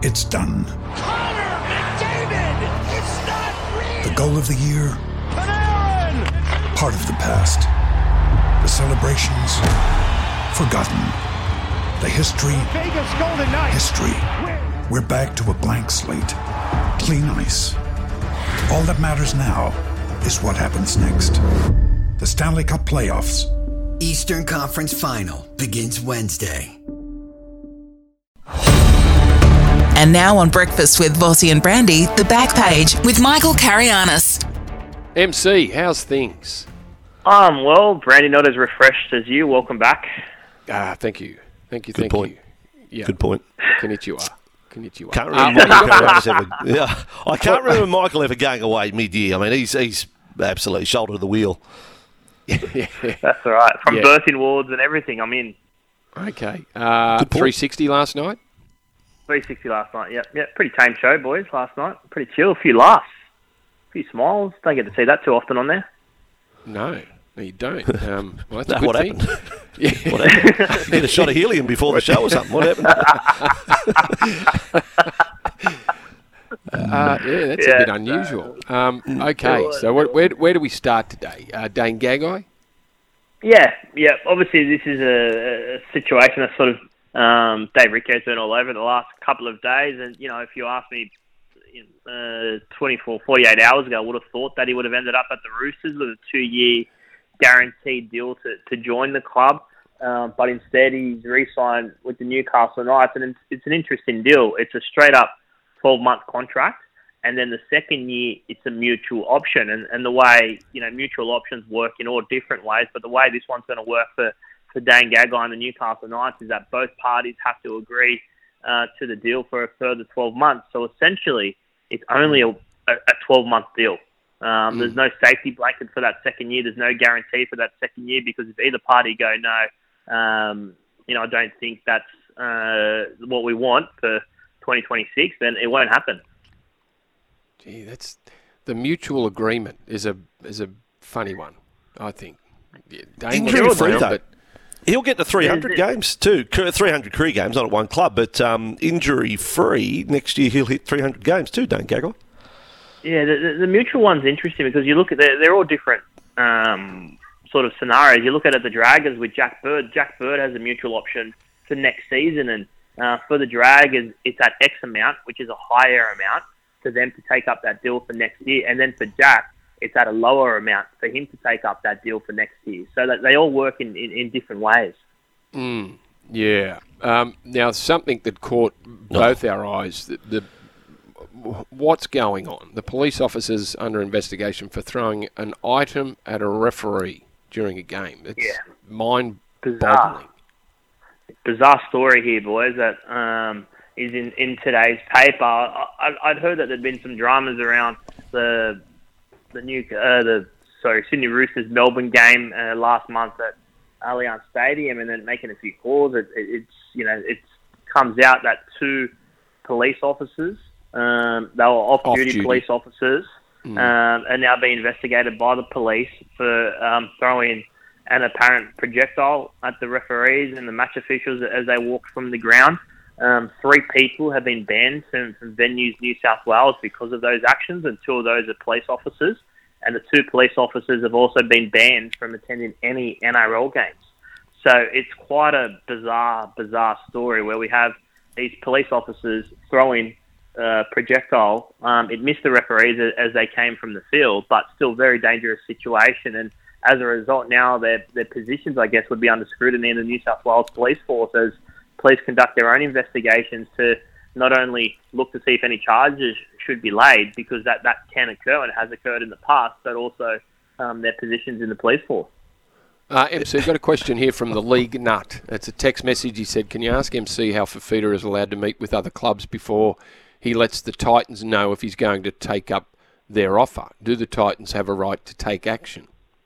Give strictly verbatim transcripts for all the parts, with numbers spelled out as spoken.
It's done. Connor McDavid! It's not real! The goal of the year? Panarin! Part of the past. The celebrations? Forgotten. The history? Vegas Golden Knights! History. We're back to a blank slate. Clean ice. All that matters now is what happens next. The Stanley Cup playoffs. Eastern Conference Final begins Wednesday. And now on Breakfast with Vossi and Brandy, The Back Page with Michael Carianis. M C, how's things? Um, well, Brandy, not as refreshed as you. Welcome back. Ah, thank you. Thank you, Good thank point. you. Yeah. Good point. Konnichiwa. Konnichiwa. Can't Uh, remember Michael Carianis ever, yeah, I can't remember Michael ever going away mid-year. I mean, he's he's absolutely shoulder to the wheel. yeah. That's all right. From Yeah. birthing wards and everything, I'm in. Okay. Uh, Good point. three sixty last night? three sixty last night, yep. Yep, pretty tame show, boys, last night. Pretty chill. A few laughs. A few smiles. Don't get to see that too often on there. No, no you don't. Um, well, that's No, a good what thing. happened? Yeah. What happened? You get a shot of helium before the show or something. What happened? Uh, yeah, that's Yeah, a bit unusual. Um, okay, so where, where where do we start today? Uh, Dane Gagai? Yeah, yeah. Obviously, this is a, a situation that's sort of um, Dave Ricco's been all over the last couple of days. And, you know, if you asked me uh, twenty-four, forty-eight hours ago, I would have thought that he would have ended up at the Roosters with a two-year guaranteed deal to, to join the club. Um, but instead, he's re-signed with the Newcastle Knights. And it's, it's an interesting deal. It's a straight-up twelve-month contract. And then the second year, it's a mutual option. And, and the way, you know, mutual options work in all different ways, but the way this one's going to work for, for Dane Gagai and the Newcastle Knights is that both parties have to agree uh, to the deal for a further twelve months. So essentially, it's only a, a twelve-month deal. Um, mm. There's no safety blanket for that second year. There's no guarantee for that second year because if either party go no, um, you know, I don't think that's uh, what we want for twenty twenty-six, then it won't happen. Gee, that's the mutual agreement is a is a funny one, I think. Yeah, Dane Injury was free around, though. but He'll get to three hundred games too. three hundred career games, not at one club, but um, injury free. Next year he'll hit three hundred games too, Dane Gagai. Yeah, the, the, the mutual one's interesting because you look at they're, they're all different um, sort of scenarios. You look at it, the Dragons with Jack Bird. Jack Bird has a mutual option for next season, and uh, for the Dragons, it's at X amount, which is a higher amount for them to take up that deal for next year, and then for Jack, it's at a lower amount for him to take up that deal for next year. So that they all work in, in, in different ways. Mm, yeah. Um, now, something that caught both our eyes, the, the what's going on? The police officers under investigation for throwing an item at a referee during a game. It's yeah. mind-boggling. Bizarre. Bizarre story here, boys, that um, is in, in today's paper. I, I'd heard that there'd been some dramas around the the new uh, the sorry Sydney Roosters Melbourne game uh, last month at Allianz Stadium, and then making a few calls. It, it, it's you know it comes out that two police officers, um, they were off-duty, Off-duty. police officers, Mm. um, are now being investigated by the police for um, throwing an apparent projectile at the referees and the match officials as they walked from the ground. Um, three people have been banned from, from venues New South Wales because of those actions, and two of those are police officers. And the two police officers have also been banned from attending any N R L games. So it's quite a bizarre, bizarre story where we have these police officers throwing uh, projectile. Um, it missed the referees as they came from the field, but still very dangerous situation. And as a result, now their their positions, I guess, would be under scrutiny in the New South Wales Police Force as police conduct their own investigations to not only look to see if any charges should be laid, because that, that can occur and has occurred in the past, but also um, their positions in the police force. Uh, M C, got a question here from the League Nut. It's a text message. He said, can you ask M C how Fafita is allowed to meet with other clubs before he lets the Titans know if he's going to take up their offer? Do the Titans have a right to take action?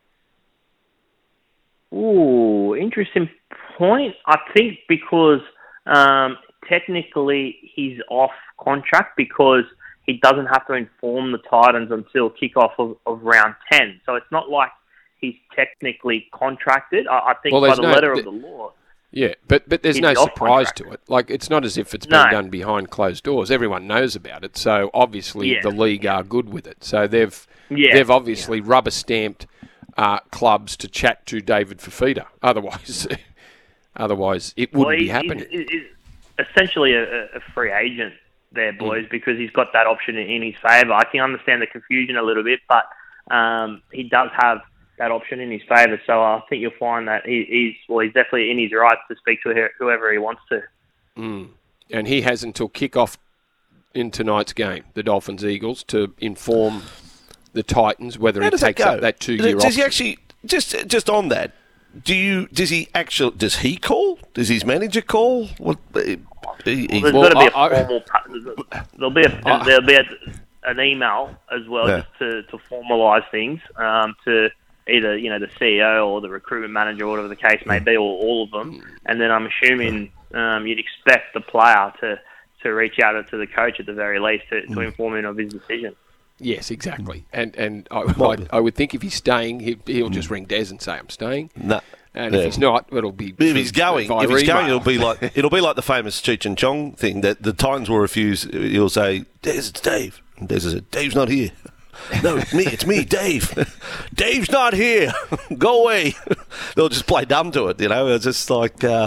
Ooh, interesting point. I think because um, technically he's off contract because he doesn't have to inform the Titans until kickoff of, of round ten. So it's not like he's technically contracted. I, I think well, by the no, letter th- of the law. Yeah, but but there's He's no off surprise contract. to it. Like, it's not as if it's No. been done behind closed doors. Everyone knows about it. So obviously Yeah. the league are good with it. So they've Yeah. they've obviously rubber stamped uh, clubs to chat to David Fifita. Otherwise, otherwise it wouldn't Well, be he's, happening. he's, he's essentially a, a free agent there, boys, because he's got that option in his favour. I can understand the confusion a little bit, but um, he does have that option in his favour. So I think you'll find that he, he's well, he's definitely in his rights to speak to whoever he wants to. Mm. And he has until kick-off in tonight's game, the Dolphins-Eagles, to inform the Titans whether How he does that takes go? up that two-year Does option. he actually just just on that? Do you does he actually does he call? Does his manager call? What? He, he, Well, there's Well, got to be a I- I- formal. pa- There'll be a I- there'll be a, an email as well, Yeah. just to, to formalise things um, to either you know the C E O or the recruitment manager, or whatever the case may be, or all of them. And then I'm assuming um, you'd expect the player to, to reach out to the coach at the very least to, to inform him of his decision. Yes, exactly. And and I, I, I would think if he's staying, he, he'll just ring Des and say, I'm staying. No. And Yeah. if he's not, it'll be... If he's going, via if he's going, email. it'll be like it'll be like the famous Cheech and Chong thing that the Titans will refuse. He'll say, "Des, it's Dave." And Des says, "Dave's not here." No, it's me. It's me, Dave. Dave's not here. Go away. They'll just play dumb to it, you know. It's just like, uh,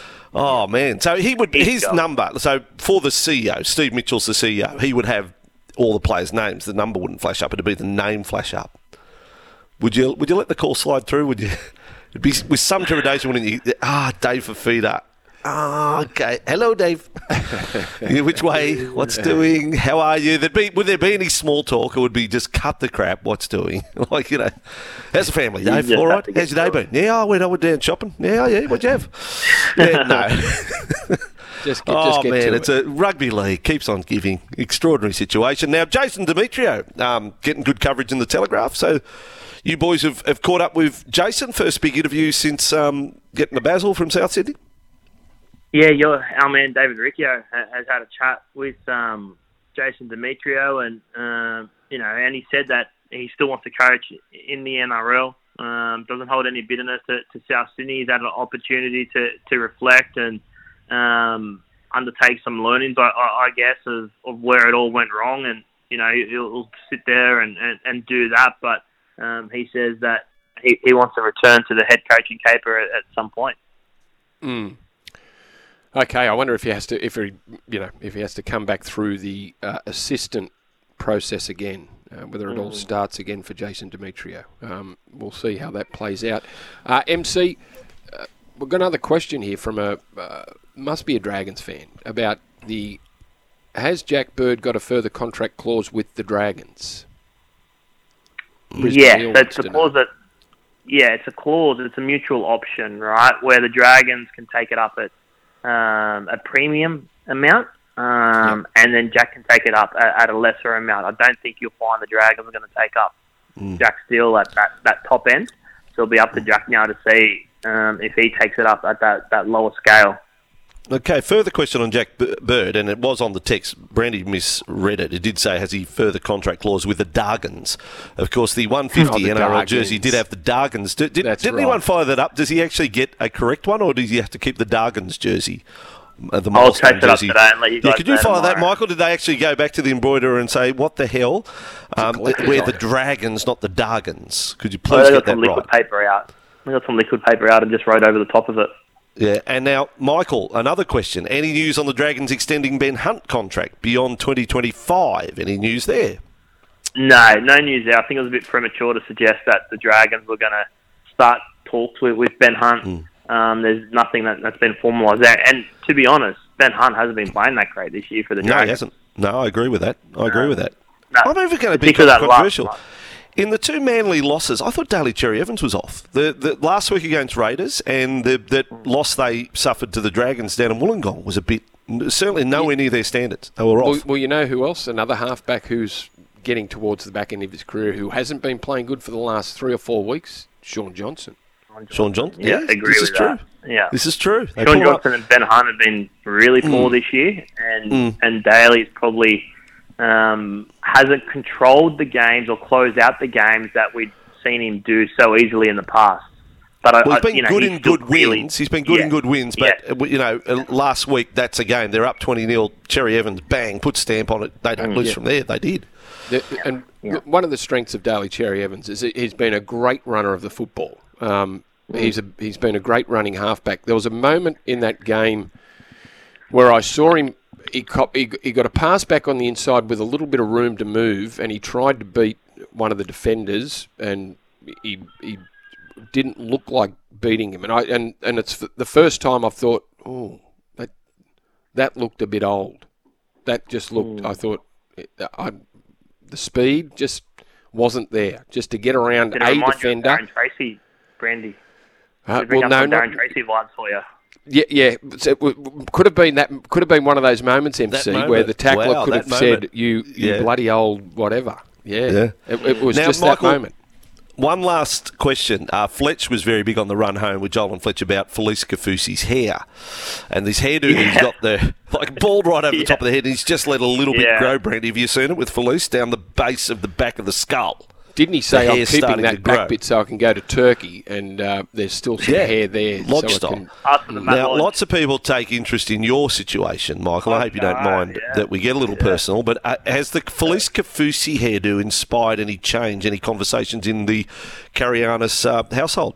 oh man. So he would He's his gone. number. So for the C E O, Steve Mitchell's the C E O. He would have all the players' names. The number wouldn't flash up. It'd be the name flash up. Would you? Would you let the call slide through? Would you? It'd be with some trepidation when you ah Dave Fifita. Ah, okay. Hello, Dave. Yeah, which way? What's doing? How are you? There'd be, would there be any small talk, or would be just cut the crap? What's doing? Like, you know, how's the family, Dave? just All have right. to get How's your day through been? Yeah, I went. I went down shopping. Yeah, yeah. What'd you have? Yeah, no. Just get, Oh just get man, to it's it. a rugby league keeps on giving. Extraordinary situation. Now, Jason Demetrio um, getting good coverage in the Telegraph. So, you boys have, have caught up with Jason. First big interview since um, getting the Basil from South Sydney. Yeah, your our man David Riccio ha- has had a chat with um, Jason Demetrio, and um, you know, and he said that he still wants to coach in the N R L. Um, doesn't hold any bitterness to, to South Sydney. He's had an opportunity to, to reflect and um, undertake some learnings, I, I, I guess, of, of where it all went wrong. And you know, he'll, he'll sit there and, and, and do that. But um, he says that he, he wants to return to the head coaching caper at, at some point. Mm. Okay, I wonder if he has to, if he, you know, if he has to come back through the uh, assistant process again, uh, whether it all starts again for Jason Demetrio. Um, we'll see how that plays out. Uh, M C, uh, we've got another question here from a uh, must be a Dragons fan about the has Jack Bird got a further contract clause with the Dragons? Brisbane Yeah, Hill so wants it's a to know. clause that, yeah, it's a clause. It's a mutual option, right, where the Dragons can take it up at um, a premium amount, um, and then Jack can take it up at, at a lesser amount. I don't think you'll find the Dragons are going to take up Jack Steele at that, that top end. So it'll be up to Jack now to see um, if he takes it up at that, that lower scale. Okay, further question on Jack B- Bird, and it was on the text. Brandy misread it. It did say, has he further contract clause with the Dargans? Of course, the one fifty Oh, the N R L Dargans. jersey did have the Dargans. Did, did, That's did right. anyone follow that up? Does he actually get a correct one, or does he have to keep the Dargans jersey? Uh, the I'll milestone chase it up jersey? today and let you Yeah, guys could you know follow that, tomorrow. Michael? Did they actually go back to the embroiderer and say, what the hell? Um, collector's we're the item. Dragons, not the Dargans. Could you So please they get got that some liquid right? paper out. They got some liquid paper out and just wrote over the top of it. Yeah, and now, Michael, another question. Any news on the Dragons extending Ben Hunt contract beyond twenty twenty-five? Any news there? No, no news there. I think it was a bit premature to suggest that the Dragons were going to start talks with, with Ben Hunt. Mm. Um, there's nothing that, that's been formalised there. And to be honest, Ben Hunt hasn't been playing that great this year for the No, Dragons. he hasn't. No, I agree with that. I agree with that. No, I'm even going to be particularly that last controversial. month. In the two Manly losses, I thought Daly Cherry Evans was off. The, the last week against Raiders and the that loss they suffered to the Dragons down in Wollongong was a bit, certainly nowhere near their standards. They were Well, off. well, you know who else? Another halfback who's getting towards the back end of his career who hasn't been playing good for the last three or four weeks? Sean Johnson. Shaun Johnson. Yeah, Yeah, agree this with is true. that. Yeah. This is true. They Sean pull up- Johnson and Ben Hunt have been really poor this year, and and Daly's probably um, hasn't controlled the games or closed out the games that we'd seen him do so easily in the past. But I, Well, he's I, been you know, good he's in still good really- wins. He's been good yeah. in good wins, but Yeah. uh, you know, uh, last week that's a game. They're up twenty nil. Cherry Evans, bang, put stamp on it. They don't lose yeah. from there. They did. The, and Yeah. one of the strengths of Daly Cherry Evans is that he's been a great runner of the football. Um, he's a, he's been a great running halfback. There was a moment in that game where I saw him. He, cop, he he got a pass back on the inside with a little bit of room to move, and he tried to beat one of the defenders, and he he didn't look like beating him. And I and, and it's the first time I've thought, oh, that that looked a bit old. That just looked. I thought, I. The speed just wasn't there. Just to get around Did it a remind defender. You of Darren Tracy, Brandy? Uh, Did it bring well, up no, some not, Darren Tracy vibes for you? yeah, yeah. So it w- could have been that. Could have been one of those moments, M C, moment. where the tackler Wow, could that have said, moment. "You, you Yeah. bloody old whatever." Yeah, Yeah. It, it was Now, just Michael- that moment. One last question. Uh, Fletch was very big on the run home with Joel and Fletch about Felice Kafusi's hair. And this hairdo that he's Yeah. got there, like bald right over the Yeah. top of the head, and he's just let a little bit Yeah. grow, Brandy. Have you seen it with Felice down the base of the back of the skull? Didn't he say, the "I'm hair's keeping starting to that back grow." bit so I can go to Turkey and uh, there's still some Yeah. hair there." Lodge so style. I can, Ask for the Matt Now, Lodge. lots of people take interest in your situation, Michael. I hope you don't Okay, mind yeah. that we get a little personal, but uh, has the Felice Kafusi hairdo inspired any change, any conversations in the Carianis uh, household?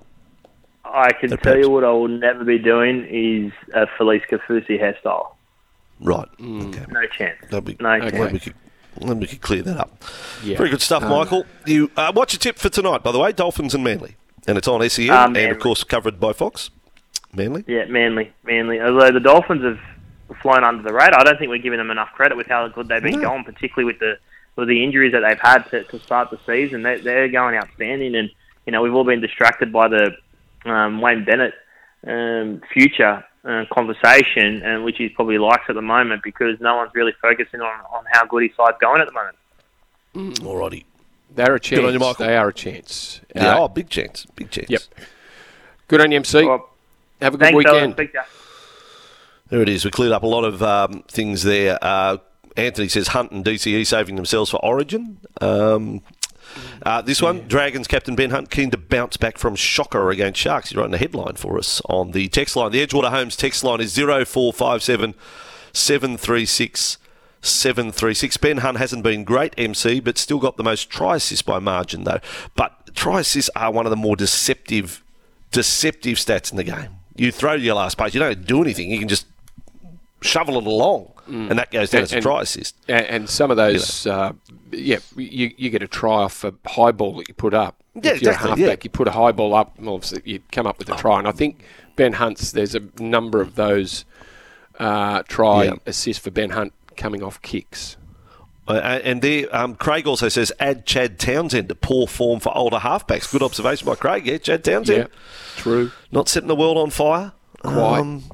I can The tell Peps. you what I will never be doing is a Felice Kafusi hairstyle. Right. Mm. Okay. No chance. That'd be, No okay. chance. we could, then we could clear that up. yeah. Very good stuff, Um, Michael. You uh, what's your tip for tonight, by the way? Dolphins and Manly, and it's on S E N Uh, and Manly. of course covered by Fox. Manly. Yeah, Manly, Manly. Although the Dolphins have flown under the radar, I don't think we're giving them enough credit with how good they've been No. going, particularly with the with the injuries that they've had to, to start the season. They, they're going outstanding, and you know we've all been distracted by the um, Wayne Bennett um, future uh, conversation, and which he probably likes at the moment because no one's really focusing on, on how good his side's going at the moment. Alrighty. They're a chance. on you, Michael. They are a chance. Yeah. Uh, Oh, big chance. Big chance. Yep. Good on you, M C. Well, Have a good thanks, fellas. weekend. Speak to you. There it is. We cleared up a lot of um, things there. Uh, Anthony says Hunt and D C E saving themselves for Origin. Um, uh, this one, Dragons captain Ben Hunt keen to bounce back from shocker against Sharks. He's writing a headline for us on the text line. The Edgewater Homes text line is zero four five seven seven three six seven three six. Ben Hunt hasn't been great, M C, but still got the most try assists by margin, though. But try assists are one of the more deceptive, deceptive stats in the game. You throw your last pass, you don't do anything. You can just shovel it along, and that goes down And- as a and- try assist. And, and some of those, uh, yeah, you you get a try off a high ball that you put up. Yeah, if you're exactly, a halfback, yeah. you put a high ball up, well, obviously you come up with a try. And I think Ben Hunt's, there's a number of those uh, try Yeah. assists for Ben Hunt coming off kicks. Uh, and there, um, Craig also says, add Chad Townsend to poor form for older halfbacks. Good observation by Craig, yeah, Chad Townsend. Yeah, true. Not setting the world on fire. Quite. Um,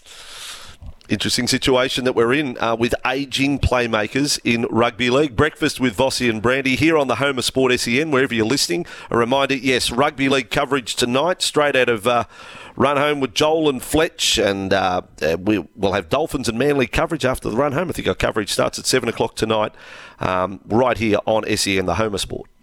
interesting situation that we're in uh, with ageing playmakers in rugby league. Breakfast with Vossi and Brandy here on the home of Sport S E N, wherever you're listening. A reminder, yes, rugby league coverage tonight, straight out of uh, Run Home with Joel and Fletch, and uh, uh, we, we'll have Dolphins and Manly coverage after the Run Home. I think our coverage starts at seven o'clock tonight, um, right here on S E N, the home of sport.